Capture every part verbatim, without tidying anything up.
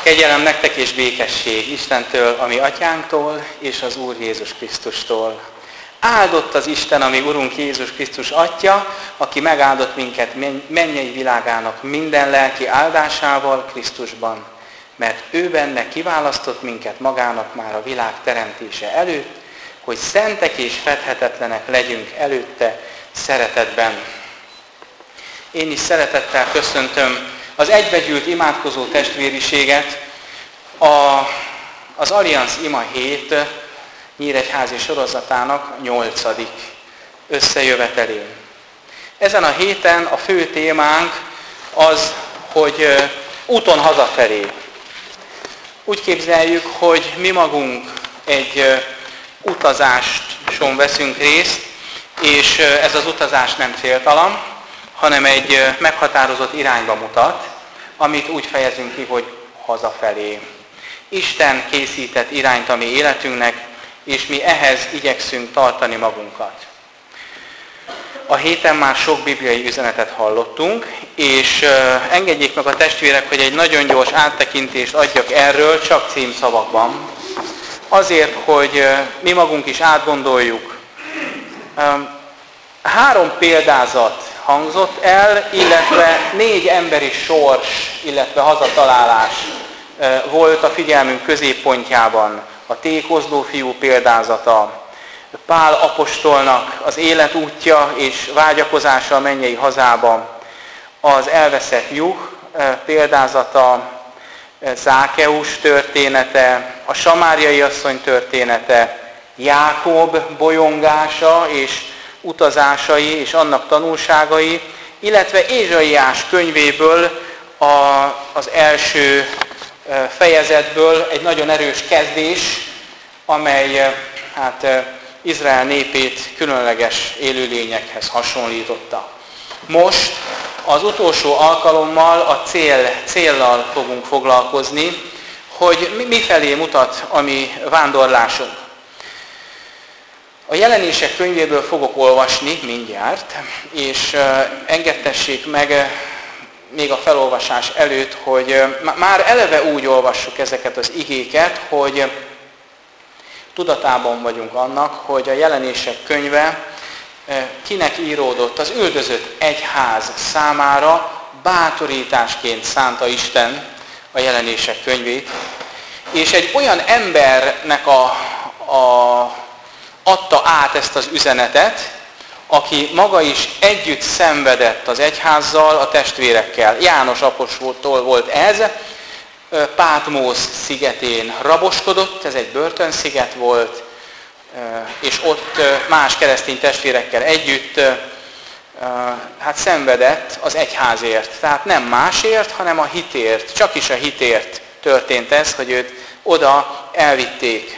Kegyelem nektek és békesség Istentől, a mi atyánktól, és az Úr Jézus Krisztustól. Áldott az Isten, ami Urunk Jézus Krisztus Atya, aki megáldott minket mennyei világának minden lelki áldásával Krisztusban, mert ő benne kiválasztott minket magának már a világ teremtése előtt, hogy szentek és fedhetetlenek legyünk előtte szeretetben. Én is szeretettel köszöntöm az egybegyűlt imádkozó testvériséget a, az Allianz Ima hét nyíregyházi sorozatának nyolcadik összejövetelén. Ezen a héten a fő témánk az, hogy úton hazafelé. Úgy képzeljük, hogy mi magunk egy utazáson veszünk részt, és ez az utazás nem céltalan, hanem egy meghatározott irányba mutat, amit úgy fejezünk ki, hogy hazafelé. Isten készített irányt a mi életünknek, és mi ehhez igyekszünk tartani magunkat. A héten már sok bibliai üzenetet hallottunk, és engedjék meg a testvérek, hogy egy nagyon gyors áttekintést adjak erről, csak címszavakban. Azért, hogy mi magunk is átgondoljuk. Három példázat hangzott el, illetve négy emberi sors, illetve hazatalálás volt a figyelmünk középpontjában. A tékozló fiú példázata, Pál apostolnak az életútja és vágyakozása a mennyei hazába, az elveszett juh példázata, Zákeus története, a samáriai asszony története, Jákob bolyongása és utazásai és annak tanulságai, illetve Ézsaiás könyvéből a, az első fejezetből egy nagyon erős kezdés, amely hát, Izrael népét különleges élőlényekhez hasonlította. Most az utolsó alkalommal a cél, céllal fogunk foglalkozni, hogy mifelé mutat a mi vándorlásunk. A Jelenések könyvéből fogok olvasni mindjárt, és engedtessék meg még a felolvasás előtt, hogy már eleve úgy olvassuk ezeket az igéket, hogy tudatában vagyunk annak, hogy a Jelenések könyve kinek íródott, az üldözött egyház számára bátorításként szánta Isten a Jelenések könyvét, és egy olyan embernek a, a, adta át ezt az üzenetet, aki maga is együtt szenvedett az egyházzal, a testvérekkel. János apostoltól volt ez, Pátmósz szigetén raboskodott, ez egy börtönsziget volt, és ott más keresztény testvérekkel együtt hát szenvedett az egyházért. Tehát nem másért, hanem a hitért. Csak is a hitért történt ez, hogy őt oda elvitték.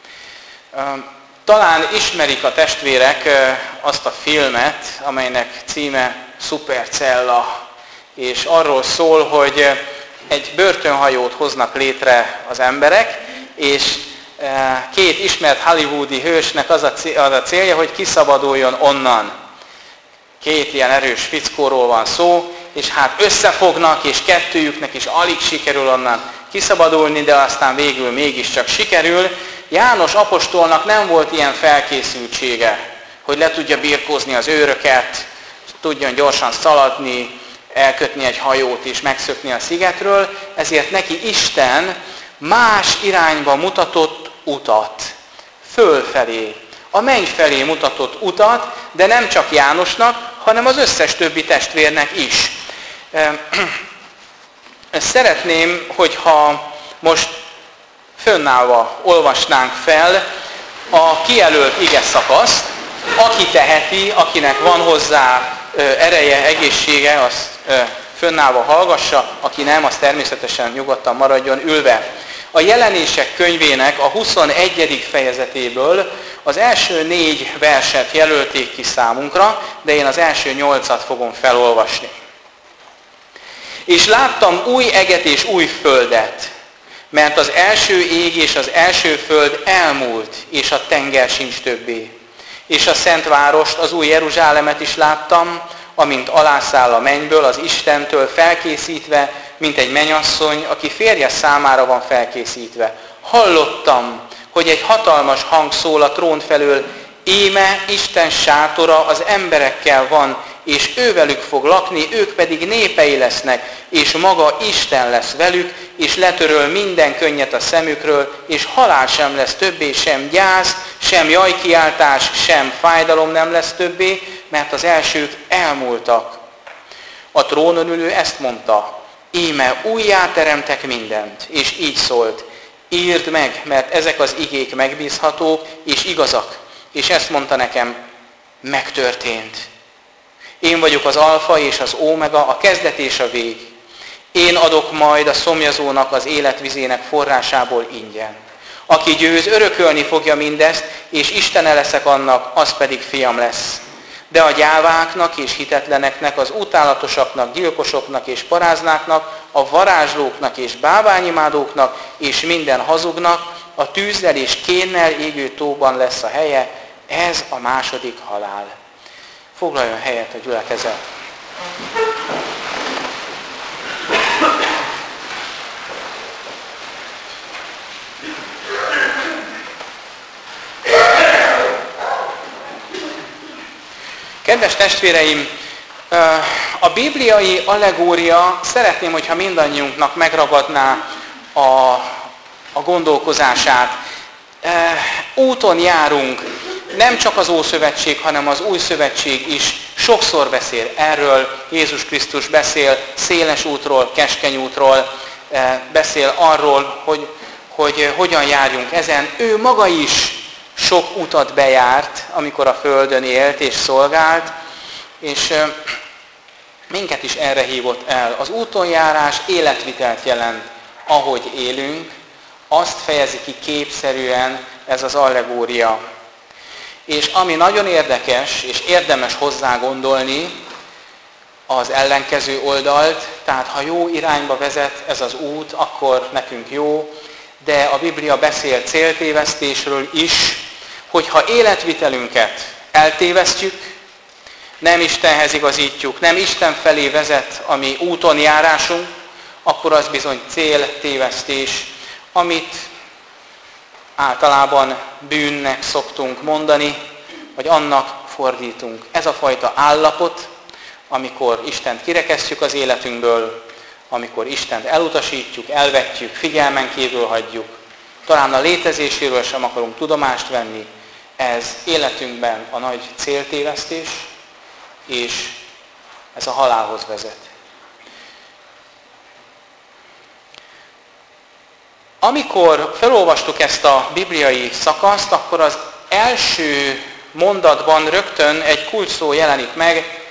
Talán ismerik a testvérek azt a filmet, amelynek címe Szupercella, és arról szól, hogy egy börtönhajót hoznak létre az emberek, és két ismert hollywoodi hősnek az a célja, hogy kiszabaduljon onnan. Két ilyen erős fickóról van szó, és hát összefognak, és kettőjüknek is alig sikerül onnan kiszabadulni, de aztán végül mégiscsak sikerül. János apostolnak nem volt ilyen felkészültsége, hogy le tudja birkózni az őröket, tudjon gyorsan szaladni, elkötni egy hajót és megszökni a szigetről, ezért neki Isten más irányba mutatott utat, fölfelé, a menny felé mutatott utat, de nem csak Jánosnak, hanem az összes többi testvérnek is. Szeretném, hogyha most fönnállva olvasnánk fel a kijelölt ige szakaszt, aki teheti, akinek van hozzá ereje, egészsége, azt fönnállva hallgassa, aki nem, az természetesen nyugodtan maradjon ülve. A Jelenések könyvének a huszonegyedik fejezetéből az első négy verset jelölték ki számunkra, de én az első nyolcat fogom felolvasni. És láttam új eget és új földet, mert az első ég és az első föld elmúlt, és a tenger sincs többé. És a szent várost, az új Jeruzsálemet is láttam, amint alászáll a mennyből, az Istentől felkészítve, mint egy mennyasszony, aki férje számára van felkészítve. Hallottam, hogy egy hatalmas hang szól a trón felől, íme Isten sátora az emberekkel van, és ővelük fog lakni, ők pedig népei lesznek, és maga Isten lesz velük, és letöröl minden könnyet a szemükről, és halál sem lesz többé, sem gyász, sem jajkiáltás, sem fájdalom nem lesz többé, mert az elsők elmúltak. A trónon ülő ezt mondta, íme újjá teremtek mindent, és így szólt, írd meg, mert ezek az igék megbízhatók és igazak. És ezt mondta nekem, megtörtént. Én vagyok az alfa és az ómega, a kezdet és a vég. Én adok majd a szomjazónak az életvizének forrásából ingyen. Aki győz, örökölni fogja mindezt, és Istene leszek annak, az pedig fiam lesz. De a gyáváknak és hitetleneknek, az utálatosaknak, gyilkosoknak és paráznáknak, a varázslóknak és báványimádóknak és minden hazugnak a tűzzel és kénnel égő tóban lesz a helye, ez a második halál. Foglaljon helyet a gyülekezet. Kedves testvéreim, a bibliai allegória, szeretném, hogyha mindannyiunknak megragadná a, a gondolkozását. Úton járunk, nem csak az Ószövetség, hanem az Új Szövetség is sokszor beszél erről. Jézus Krisztus beszél széles útról, keskeny útról, beszél arról, hogy, hogy hogyan járjunk ezen. Ő maga is sok utat bejárt, amikor a Földön élt és szolgált, és minket is erre hívott el. Az útonjárás életvitelt jelent, ahogy élünk, azt fejezi ki képszerűen ez az allegória. És ami nagyon érdekes, és érdemes hozzá gondolni, az ellenkező oldalt, tehát ha jó irányba vezet ez az út, akkor nekünk jó, de a Biblia beszél céltévesztésről is, hogyha életvitelünket eltévesztjük, nem Istenhez igazítjuk, nem Isten felé vezet a mi úton járásunk, akkor az bizony céltévesztés, amit általában bűnnek szoktunk mondani, vagy annak fordítunk. Ez a fajta állapot, amikor Istent kirekesztjük az életünkből, amikor Istent elutasítjuk, elvetjük, figyelmen kívül hagyjuk, talán a létezéséről sem akarunk tudomást venni, ez életünkben a nagy céltévesztés, és ez a halálhoz vezet. Amikor felolvastuk ezt a bibliai szakaszt, akkor az első mondatban rögtön egy kulcsszó jelenik meg,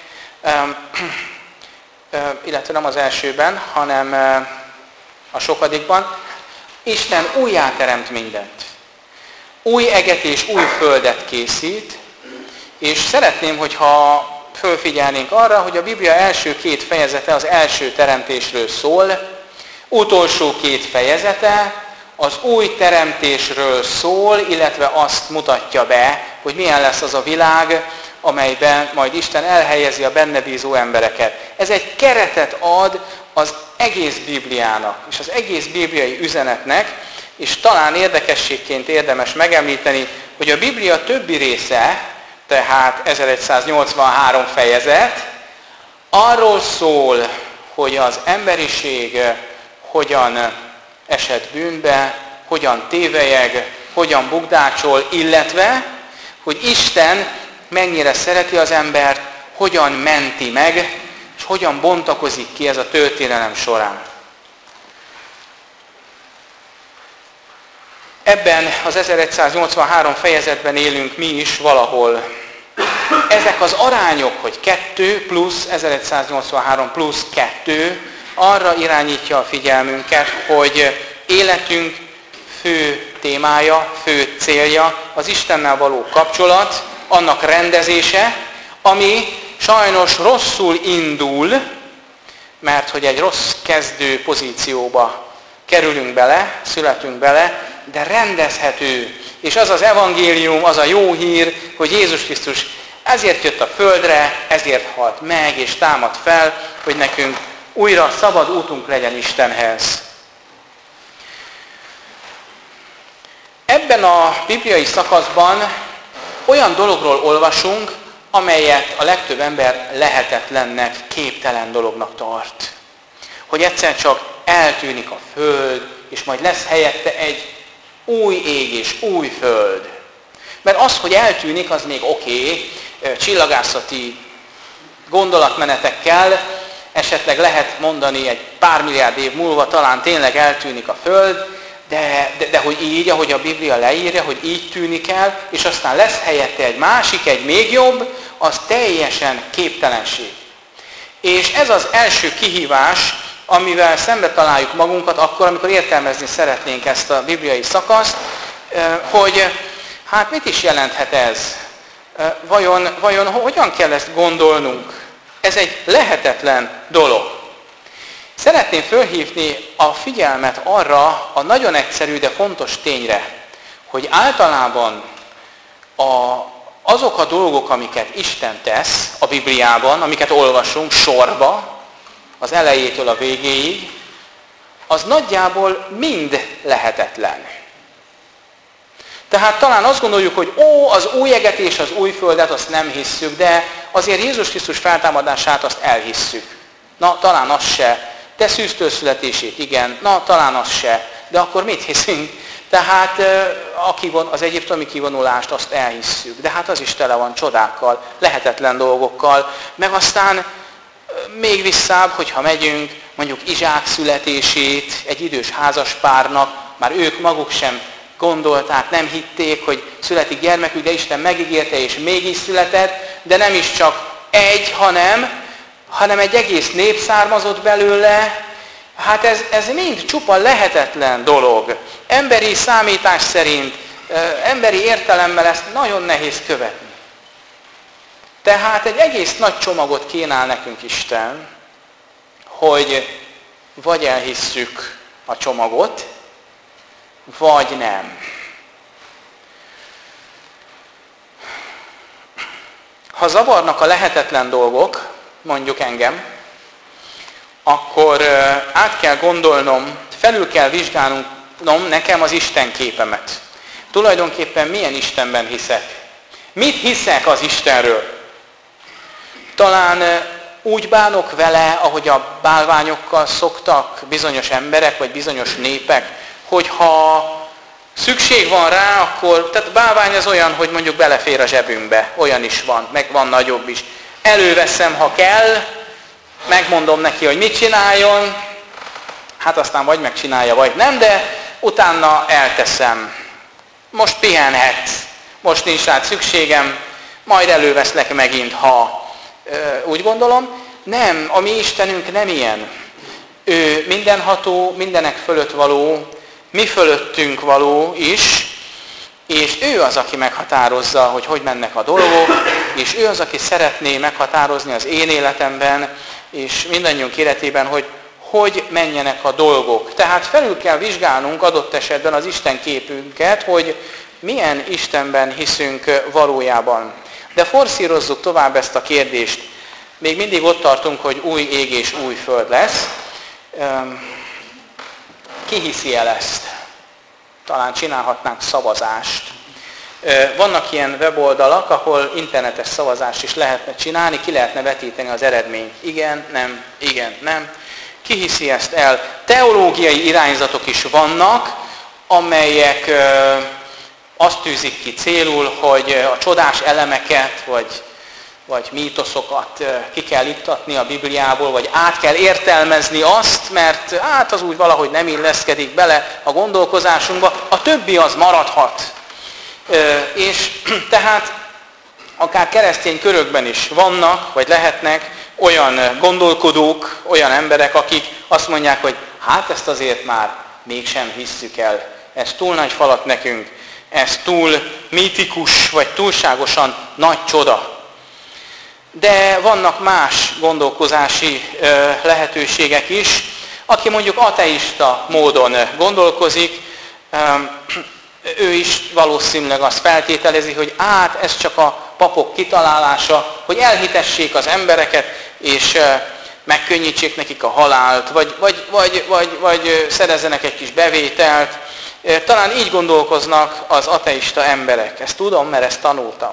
illetve nem az elsőben, hanem a sokadikban. Isten újjáteremt mindent. Új eget és új földet készít, és szeretném, hogyha fölfigyelnénk arra, hogy a Biblia első két fejezete az első teremtésről szól, utolsó két fejezete az új teremtésről szól, illetve azt mutatja be, hogy milyen lesz az a világ, amelyben majd Isten elhelyezi a benne bízó embereket. Ez egy keretet ad az egész Bibliának, és az egész bibliai üzenetnek, és talán érdekességként érdemes megemlíteni, hogy a Biblia többi része, tehát ezeregyszáznyolcvanhárom fejezet, arról szól, hogy az emberiség hogyan esett bűnbe, hogyan tévelyeg, hogyan bukdácsol, illetve, hogy Isten mennyire szereti az embert, hogyan menti meg, és hogyan bontakozik ki ez a történelem során. Ebben az ezeregyszáznyolcvanhárom fejezetben élünk mi is valahol. Ezek az arányok, hogy kettő plusz ezeregyszáznyolcvanhárom plusz kettő, arra irányítja a figyelmünket, hogy életünk fő témája, fő célja az Istennel való kapcsolat, annak rendezése, ami sajnos rosszul indul, mert hogy egy rossz kezdő pozícióba kerülünk bele, születünk bele, de rendezhető. És az az evangélium, az a jó hír, hogy Jézus Krisztus ezért jött a földre, ezért halt meg és támad fel, hogy nekünk újra szabad útunk legyen Istenhez. Ebben a bibliai szakaszban olyan dologról olvasunk, amelyet a legtöbb ember lehetetlennek, képtelen dolognak tart. Hogy egyszer csak eltűnik a föld, és majd lesz helyette egy új ég és új föld. Mert az, hogy eltűnik, az még oké, okay, csillagászati gondolatmenetekkel esetleg lehet mondani egy pár milliárd év múlva talán tényleg eltűnik a föld, de, de, de hogy így, ahogy a Biblia leírja, hogy így tűnik el, és aztán lesz helyette egy másik, egy még jobb, az teljesen képtelenség. És ez az első kihívás, amivel szembe találjuk magunkat akkor, amikor értelmezni szeretnénk ezt a bibliai szakaszt, hogy hát mit is jelenthet ez? Vajon, vajon hogyan kell ezt gondolnunk? Ez egy lehetetlen dolog. Szeretném fölhívni a figyelmet arra a nagyon egyszerű, de fontos tényre, hogy általában a, azok a dolgok, amiket Isten tesz a Bibliában, amiket olvasunk sorba, az elejétől a végéig, az nagyjából mind lehetetlen. Tehát talán azt gondoljuk, hogy ó, az új eget és az új földet, azt nem hisszük, de azért Jézus Krisztus feltámadását azt elhisszük. Na, talán az se. De szűztől születését, igen. Na, talán az se. De akkor mit hiszünk? Tehát az egyiptomi kivonulást azt elhisszük. De hát az is tele van csodákkal, lehetetlen dolgokkal. Meg aztán még visszább, hogyha megyünk, mondjuk Izsák születését egy idős házaspárnak, már ők maguk sem gondolták, nem hitték, hogy születik gyermekük, de Isten megígérte, és mégis született, de nem is csak egy, hanem, hanem egy egész nép származott belőle. Hát ez, ez mind csupa lehetetlen dolog. Emberi számítás szerint, emberi értelemmel ezt nagyon nehéz követni. Tehát egy egész nagy csomagot kínál nekünk Isten, hogy vagy elhisszük a csomagot, vagy nem. Ha zavarnak a lehetetlen dolgok, mondjuk engem, akkor át kell gondolnom, felül kell vizsgálnom nekem az Isten képemet. Tulajdonképpen milyen Istenben hiszek? Mit hiszek az Istenről? Talán úgy bánok vele, ahogy a bálványokkal szoktak bizonyos emberek, vagy bizonyos népek, hogyha szükség van rá, akkor, tehát bálvány az olyan, hogy mondjuk belefér a zsebünkbe, olyan is van, meg van nagyobb is. Előveszem, ha kell, megmondom neki, hogy mit csináljon, hát aztán vagy megcsinálja, vagy nem, de utána elteszem. Most pihenhetsz, most nincs rá szükségem, majd előveszlek megint, ha úgy gondolom. Nem, a mi Istenünk nem ilyen. Ő mindenható, mindenek fölött való, mi fölöttünk való is, és ő az, aki meghatározza, hogy hogy mennek a dolgok, és ő az, aki szeretné meghatározni az én életemben, és mindannyiunk életében, hogy hogy menjenek a dolgok. Tehát felül kell vizsgálnunk adott esetben az Isten képünket, hogy milyen Istenben hiszünk valójában. De forszírozzuk tovább ezt a kérdést. Még mindig ott tartunk, hogy új ég és új föld lesz. Ki hiszi el ezt? Talán csinálhatnánk szavazást. Vannak ilyen weboldalak, ahol internetes szavazást is lehetne csinálni, ki lehetne vetíteni az eredményt. Igen, nem, igen, nem. Ki hiszi ezt el? Teológiai irányzatok is vannak, amelyek azt tűzik ki célul, hogy a csodás elemeket, vagy, vagy mítoszokat ki kell ittatni a Bibliából, vagy át kell értelmezni azt, mert hát az úgy valahogy nem illeszkedik bele a gondolkozásunkba, a többi az maradhat. És tehát akár keresztény körökben is vannak, vagy lehetnek olyan gondolkodók, olyan emberek, akik azt mondják, hogy hát ezt azért már mégsem hisszük el. Ez túl nagy falat nekünk, ez túl mítikus, vagy túlságosan nagy csoda. De vannak más gondolkozási lehetőségek is. Aki mondjuk ateista módon gondolkozik, ő is valószínűleg azt feltételezi, hogy át ez csak a papok kitalálása, hogy elhitessék az embereket, és megkönnyítsék nekik a halált, vagy, vagy, vagy, vagy, vagy szerezzenek egy kis bevételt. Talán így gondolkoznak az ateista emberek. Ezt tudom, mert ezt tanultam.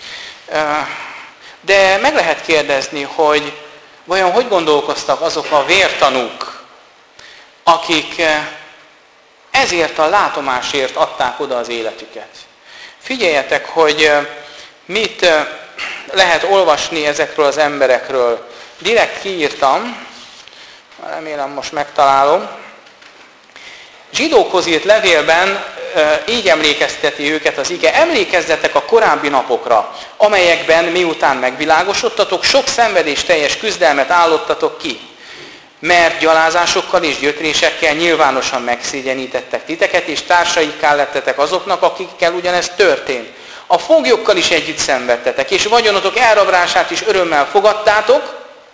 De meg lehet kérdezni, hogy vajon hogy gondolkoztak azok a vértanúk, akik ezért a látomásért adták oda az életüket. Figyeljetek, hogy mit lehet olvasni ezekről az emberekről. Direkt kiírtam, remélem most megtalálom. Zsidókhoz írt levélben így emlékezteti őket az ige. Emlékezzetek a korábbi napokra, amelyekben miután megvilágosodtatok, sok szenvedés teljes küzdelmet állottatok ki. Mert gyalázásokkal és gyötrésekkel nyilvánosan megszégyenítettek titeket, és társaikká lettetek azoknak, akikkel ugyanezt történt. A foglyokkal is együtt szenvedtetek, és vagyonotok elrablását is örömmel fogadtátok,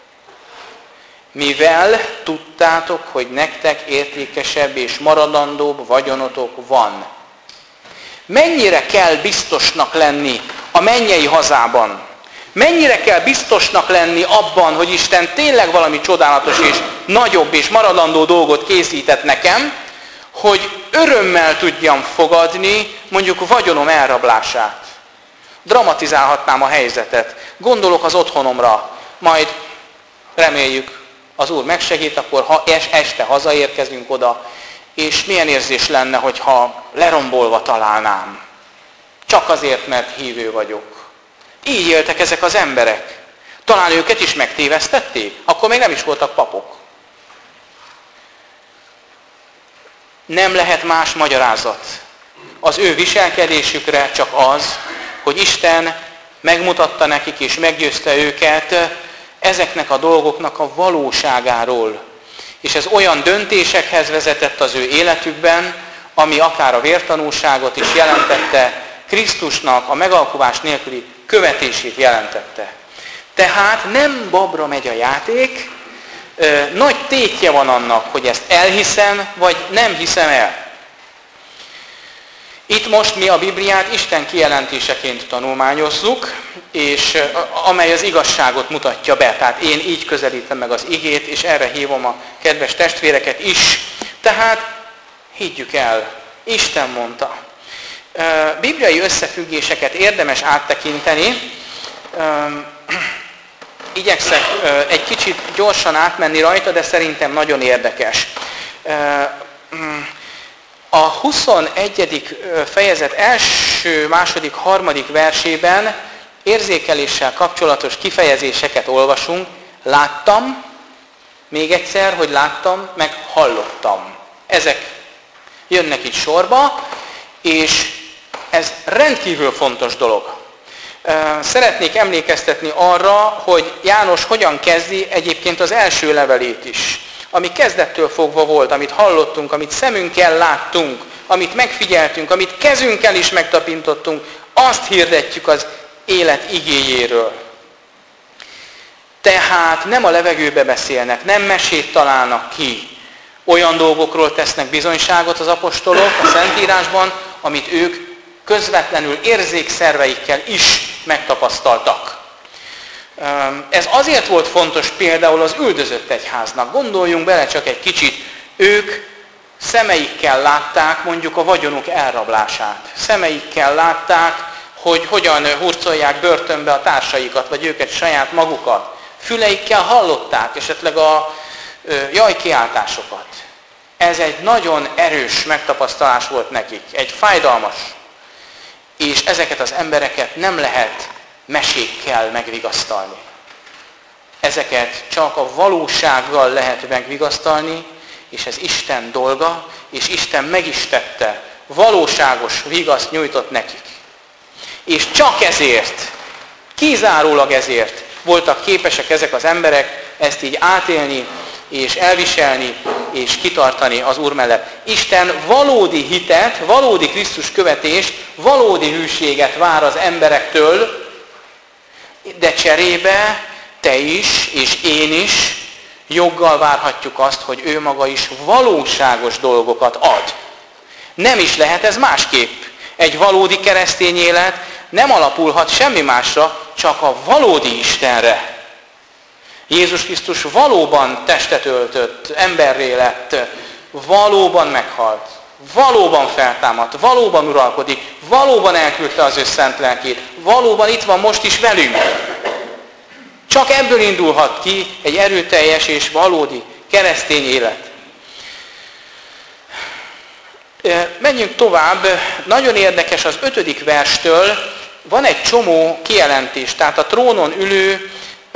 mivel tudtátok, hogy nektek értékesebb és maradandóbb vagyonotok van. Mennyire kell biztosnak lenni a mennyei hazában? Mennyire kell biztosnak lenni abban, hogy Isten tényleg valami csodálatos és nagyobb és maradandó dolgot készített nekem, hogy örömmel tudjam fogadni mondjuk vagyonom elrablását. Dramatizálhatnám a helyzetet. Gondolok az otthonomra, majd reméljük az Úr megsegít, akkor ha este hazaérkezünk oda, és milyen érzés lenne, hogyha lerombolva találnám. Csak azért, mert hívő vagyok. Így éltek ezek az emberek. Talán őket is megtévesztették? Akkor még nem is voltak papok. Nem lehet más magyarázat az ő viselkedésükre, csak az, hogy Isten megmutatta nekik és meggyőzte őket ezeknek a dolgoknak a valóságáról. És ez olyan döntésekhez vezetett az ő életükben, ami akár a vértanúságot is jelentette, Krisztusnak a megalkuvás nélküli követését jelentette. Tehát nem babra megy a játék, nagy tétje van annak, hogy ezt elhiszem, vagy nem hiszem el. Itt most mi a Bibliát Isten kijelentéseként tanulmányozzuk, és amely az igazságot mutatja be. Tehát én így közelítem meg az igét, és erre hívom a kedves testvéreket is. Tehát higgyük el, Isten mondta. Bibliai összefüggéseket érdemes áttekinteni. Igyekszek egy kicsit gyorsan átmenni rajta, de szerintem nagyon érdekes. A huszonegyedik fejezet első, második, harmadik versében érzékeléssel kapcsolatos kifejezéseket olvasunk. Láttam, még egyszer, hogy láttam, meg hallottam. Ezek jönnek itt sorba, és ez rendkívül fontos dolog. Szeretnék emlékeztetni arra, hogy János hogyan kezdi egyébként az első levelét is. Ami kezdettől fogva volt, amit hallottunk, amit szemünkkel láttunk, amit megfigyeltünk, amit kezünkkel is megtapintottunk, azt hirdetjük az élet igéjéről. Tehát nem a levegőbe beszélnek, nem mesét találnak ki. Olyan dolgokról tesznek bizonyságot az apostolok a Szentírásban, amit ők közvetlenül érzékszerveikkel is megtapasztaltak. Ez azért volt fontos például az üldözött egyháznak. Gondoljunk bele csak egy kicsit, ők szemeikkel látták mondjuk a vagyonuk elrablását. Szemeikkel látták, hogy hogyan hurcolják börtönbe a társaikat, vagy őket saját magukat. Füleikkel hallották esetleg a jajkiáltásokat. Ez egy nagyon erős megtapasztalás volt nekik, egy fájdalmas. És ezeket az embereket nem lehet mesékkel megvigasztalni. Ezeket csak a valósággal lehet megvigasztalni, és ez Isten dolga, és Isten meg is tette. Valóságos vigaszt nyújtott nekik. És csak ezért, kizárólag ezért voltak képesek ezek az emberek ezt így átélni, és elviselni, és kitartani az Úr mellett. Isten valódi hitet, valódi Krisztus követést, valódi hűséget vár az emberektől, de cserébe te is, és én is joggal várhatjuk azt, hogy ő maga is valóságos dolgokat ad. Nem is lehet ez másképp. Egy valódi keresztény élet nem alapulhat semmi másra, csak a valódi Istenre. Jézus Krisztus valóban testet öltött, emberré lett, valóban meghalt, valóban feltámadt, valóban uralkodik, valóban elküldte az ő szent lelkét, valóban itt van most is velünk. Csak ebből indulhat ki egy erőteljes és valódi keresztény élet. Menjünk tovább, nagyon érdekes az ötödik verstől, van egy csomó kijelentés, tehát a trónon ülő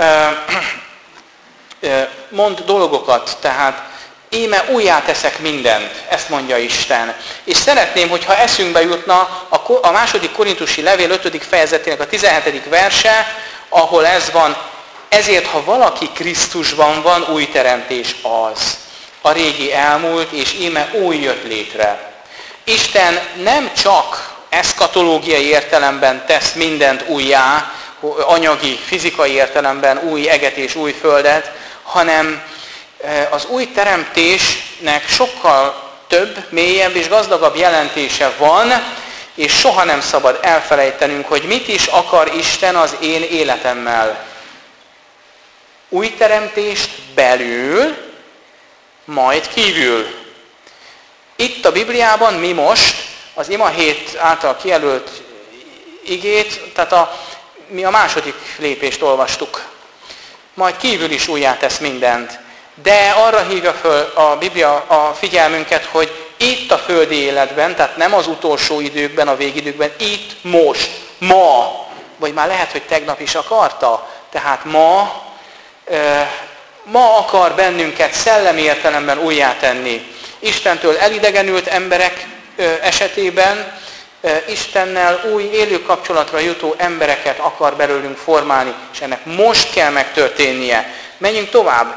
mond dolgokat, tehát íme újjá teszek mindent, ezt mondja Isten. És szeretném, hogyha eszünkbe jutna a második korintusi levél ötödik fejezetének a tizenhetedik verse, ahol ez van, ezért ha valaki Krisztusban van, új teremtés az. A régi elmúlt, és íme új jött létre. Isten nem csak eszkatológiai értelemben tesz mindent újjá, anyagi, fizikai értelemben új eget és új földet, hanem az új teremtésnek sokkal több, mélyebb és gazdagabb jelentése van, és soha nem szabad elfelejtenünk, hogy mit is akar Isten az én életemmel. Új teremtést belül, majd kívül. Itt a Bibliában mi most az ima hét által kijelölt igét, tehát a, mi a második lépést olvastuk. Majd kívül is újjá tesz mindent. De arra hívja föl a Biblia a figyelmünket, hogy itt a földi életben, tehát nem az utolsó időkben, a végidőkben, itt, most, ma, vagy már lehet, hogy tegnap is akarta, tehát ma, ma akar bennünket szellemi értelemben újjátenni. Istentől elidegenült emberek esetében Istennel új élő kapcsolatra jutó embereket akar belőlünk formálni, és ennek most kell megtörténnie. Menjünk tovább.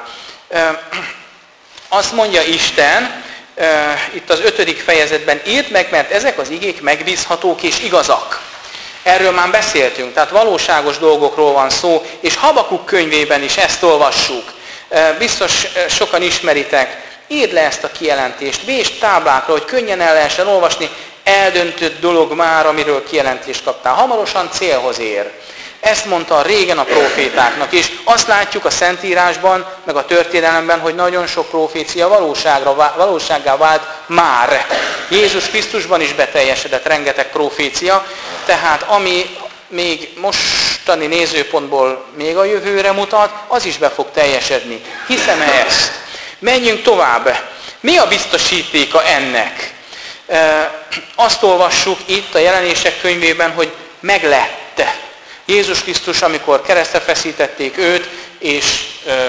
Azt mondja Isten, itt az ötödik fejezetben, írd meg, mert ezek az igék megbízhatók és igazak. Erről már beszéltünk, tehát valóságos dolgokról van szó, és Habakuk könyvében is ezt olvassuk. Biztos sokan ismeritek. Írd le ezt a kijelentést, vésd táblákra, hogy könnyen el lehessen olvasni, eldöntött dolog már, amiről kijelentést kaptál. Hamarosan célhoz ér. Ezt mondta régen a prófétáknak, és azt látjuk a Szentírásban, meg a történelemben, hogy nagyon sok profécia valóságra, valósággá vált már. Jézus Krisztusban is beteljesedett rengeteg profécia, tehát ami még mostani nézőpontból még a jövőre mutat, az is be fog teljesedni. Hiszem ezt. Menjünk tovább. Mi a biztosítéka ennek? Azt olvassuk itt a Jelenések könyvében, hogy meglett. Jézus Krisztus, amikor keresztre feszítették őt, és,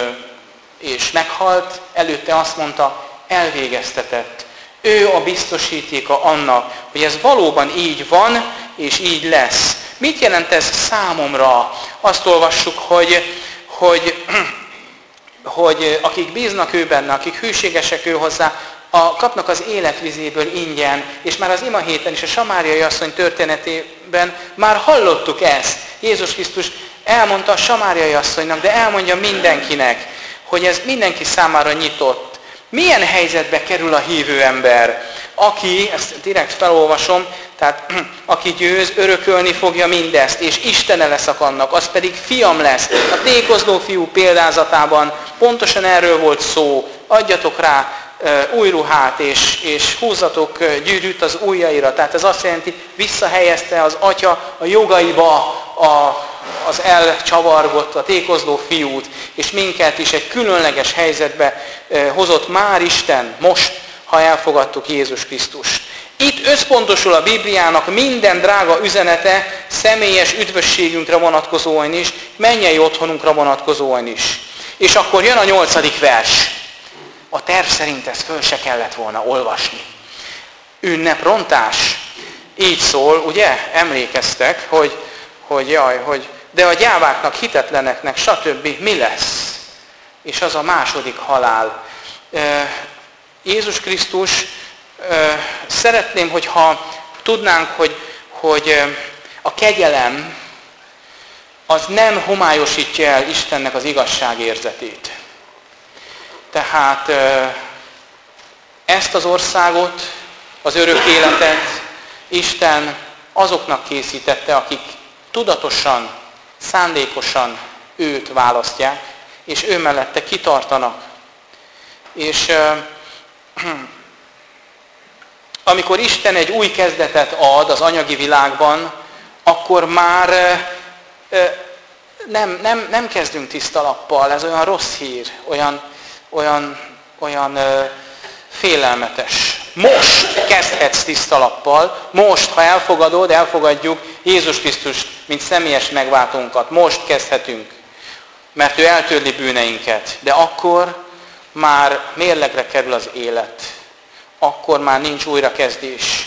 és meghalt, előtte azt mondta, elvégeztetett. Ő a biztosítéka annak, hogy ez valóban így van, és így lesz. Mit jelent ez számomra? Azt olvassuk, hogy, hogy, hogy akik bíznak ő benne, akik hűségesek ő hozzá, a, kapnak az életvizéből ingyen, és már az ima héten is a samáriai asszony történetében már hallottuk ezt. Jézus Krisztus elmondta a samáriai asszonynak, de elmondja mindenkinek, hogy ez mindenki számára nyitott. Milyen helyzetbe kerül a hívő ember, aki, ezt direkt felolvasom, tehát aki győz, örökölni fogja mindezt, és Istene lesz annak, az pedig fiam lesz. A tékozló fiú példázatában pontosan erről volt szó, adjatok rá új ruhát, és, és húzzatok gyűrűt az ujjaira. Tehát ez azt jelenti, visszahelyezte az atya a jogaiba a, az elcsavargott, a tékozló fiút, és minket is egy különleges helyzetbe hozott már Isten, most, ha elfogadtuk Jézus Krisztust. Itt összpontosul a Bibliának minden drága üzenete, személyes üdvösségünkre vonatkozóan is, mennyei otthonunkra vonatkozóan is. És akkor jön a nyolcadik vers. A terv szerint ezt föl se kellett volna olvasni. Ünneprontás. Így szól, ugye? Emlékeztek, hogy, hogy jaj, hogy de a gyáváknak, hitetleneknek, stb. Mi lesz? És az a második halál. Jézus Krisztus, szeretném, hogyha tudnánk, hogy, hogy a kegyelem az nem homályosítja el Istennek az igazságérzetét. Tehát ezt az országot, az örök életet Isten azoknak készítette, akik tudatosan, szándékosan őt választják, és ő mellette kitartanak. És amikor Isten egy új kezdetet ad az anyagi világban, akkor már nem, nem, nem kezdünk tiszta lappal, ez olyan rossz hír, olyan, olyan, olyan félelmetes. Most kezdhetsz tiszta lappal, most, ha elfogadod, elfogadjuk Jézus Krisztust, mint személyes megváltónkat, most kezdhetünk, mert ő eltörli bűneinket, de akkor már mérlegre kerül az élet, akkor már nincs újrakezdés.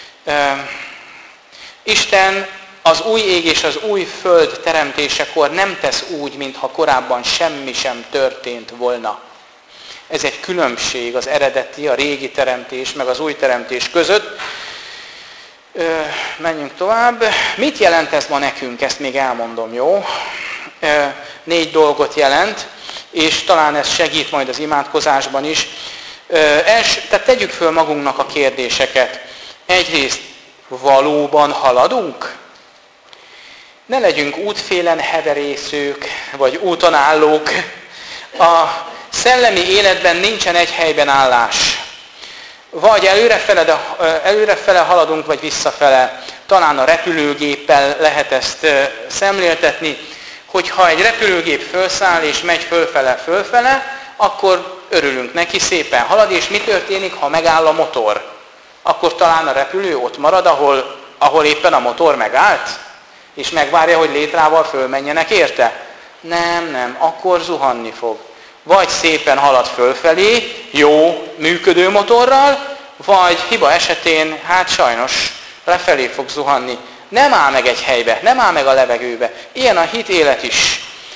Isten az új ég és az új föld teremtésekor nem tesz úgy, mintha korábban semmi sem történt volna. Ez egy különbség az eredeti, a régi teremtés, meg az új teremtés között. Ö, menjünk tovább. Mit jelent ez ma nekünk? Ezt még elmondom, jó? Ö, négy dolgot jelent, és talán ez segít majd az imádkozásban is. Ö, els, tehát tegyük föl magunknak a kérdéseket. Egyrészt, valóban haladunk? Ne legyünk útfélen heverészők, vagy úton állók. A szellemi életben nincsen egy helyben állás. Vagy előrefele, de, előrefele haladunk, vagy visszafele. Talán a repülőgéppel lehet ezt szemléltetni, hogyha egy repülőgép fölszáll és megy fölfele, fölfele, akkor örülünk neki, szépen halad, és mi történik, ha megáll a motor? Akkor talán a repülő ott marad, ahol, ahol éppen a motor megállt, és megvárja, hogy létrával fölmenjenek érte? Nem, nem, akkor zuhanni fog. Vagy szépen halad fölfelé, jó, működő motorral, vagy hiba esetén, hát sajnos, lefelé fog zuhanni. Nem áll meg egy helybe, nem áll meg a levegőbe. Ilyen a hit élet is.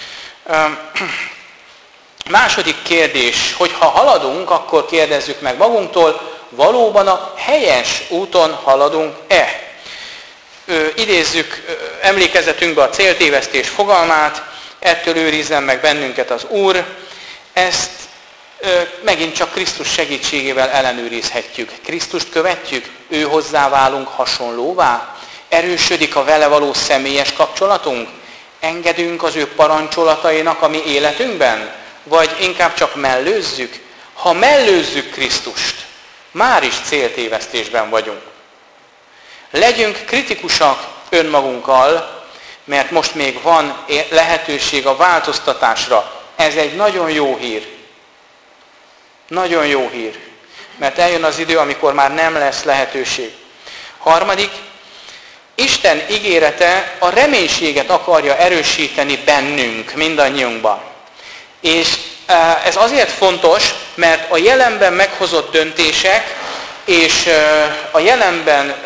Második kérdés, hogy ha haladunk, akkor kérdezzük meg magunktól, valóban a helyes úton haladunk-e? Idézzük emlékezetünkbe a céltévesztés fogalmát, ettől őrizzen meg bennünket az Úr. Ezt ö, megint csak Krisztus segítségével ellenőrizhetjük. Krisztust követjük, ő hozzá válunk hasonlóvá, erősödik a vele való személyes kapcsolatunk, engedünk az ő parancsolatainak a mi életünkben, vagy inkább csak mellőzzük. Ha mellőzzük Krisztust, már is céltévesztésben vagyunk. Legyünk kritikusak önmagunkkal, mert most még van lehetőség a változtatásra. Ez egy nagyon jó hír. Nagyon jó hír. Mert eljön az idő, amikor már nem lesz lehetőség. Harmadik, Isten ígérete a reménységet akarja erősíteni bennünk, mindannyiunkban. És ez azért fontos, mert a jelenben meghozott döntések és a jelenben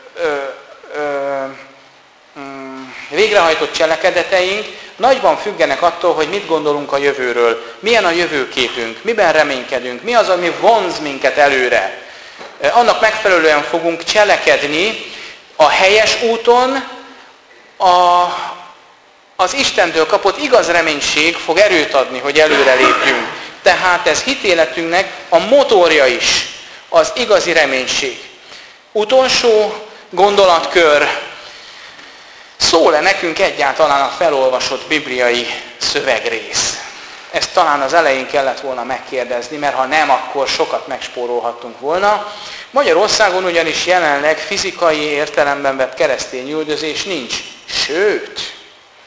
végrehajtott cselekedeteink nagyban függenek attól, hogy mit gondolunk a jövőről, milyen a jövőképünk, miben reménykedünk, mi az, ami vonz minket előre. Annak megfelelően fogunk cselekedni a helyes úton, a, az Istentől kapott igaz reménység fog erőt adni, hogy előre lépjünk. Tehát ez hitéletünknek a motorja is, az igazi reménység. Utolsó gondolatkör. Szól-e nekünk egyáltalán a felolvasott bibliai szövegrész? Ezt talán az elején kellett volna megkérdezni, mert ha nem, akkor sokat megspórolhattunk volna. Magyarországon ugyanis jelenleg fizikai értelemben vett keresztény üldözés nincs. Sőt,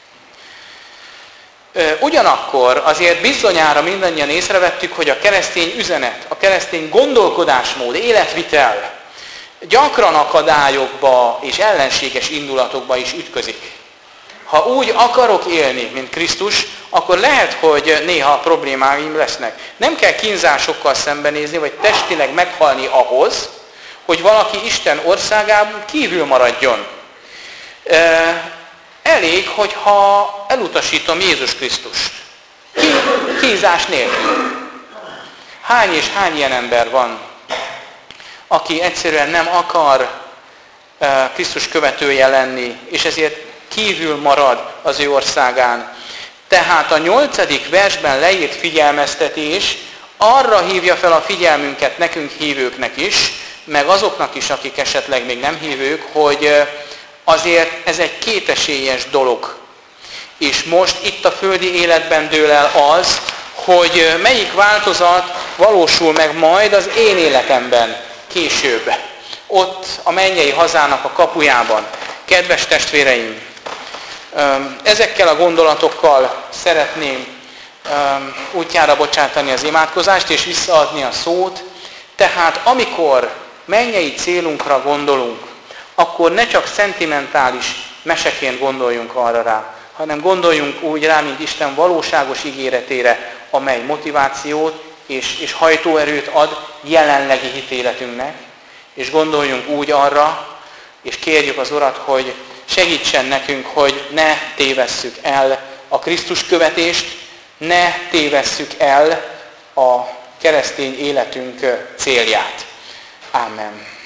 ugyanakkor azért bizonyára mindannyian észrevettük, hogy a keresztény üzenet, a keresztény gondolkodásmód, életvitel gyakran akadályokba és ellenséges indulatokba is ütközik. Ha úgy akarok élni, mint Krisztus, akkor lehet, hogy néha problémáim lesznek. Nem kell kínzásokkal szembenézni, vagy testileg meghalni ahhoz, hogy valaki Isten országában kívül maradjon. Elég, hogyha elutasítom Jézus Krisztust. Kínzás nélkül. Hány és hány ilyen ember van, aki egyszerűen nem akar Krisztus követője lenni, és ezért kívül marad az ő országán. Tehát a nyolcadik versben leírt figyelmeztetés arra hívja fel a figyelmünket nekünk hívőknek is, meg azoknak is, akik esetleg még nem hívők, hogy azért ez egy kétesélyes dolog. És most itt a földi életben dől el az, hogy melyik változat valósul meg majd az én életemben később. Ott a mennyei hazának a kapujában. Kedves testvéreim, ezekkel a gondolatokkal szeretném útjára bocsátani az imádkozást, és visszaadni a szót. Tehát amikor mennyei célunkra gondolunk, akkor ne csak szentimentális meseként gondoljunk arra rá, hanem gondoljunk úgy rá, mint Isten valóságos ígéretére, amely motivációt és, és hajtóerőt ad jelenlegi hitéletünknek, és gondoljunk úgy arra, és kérjük az Urat, hogy segítsen nekünk, hogy ne tévesszük el a Krisztus követést, ne tévesszük el a keresztény életünk célját. Ámen.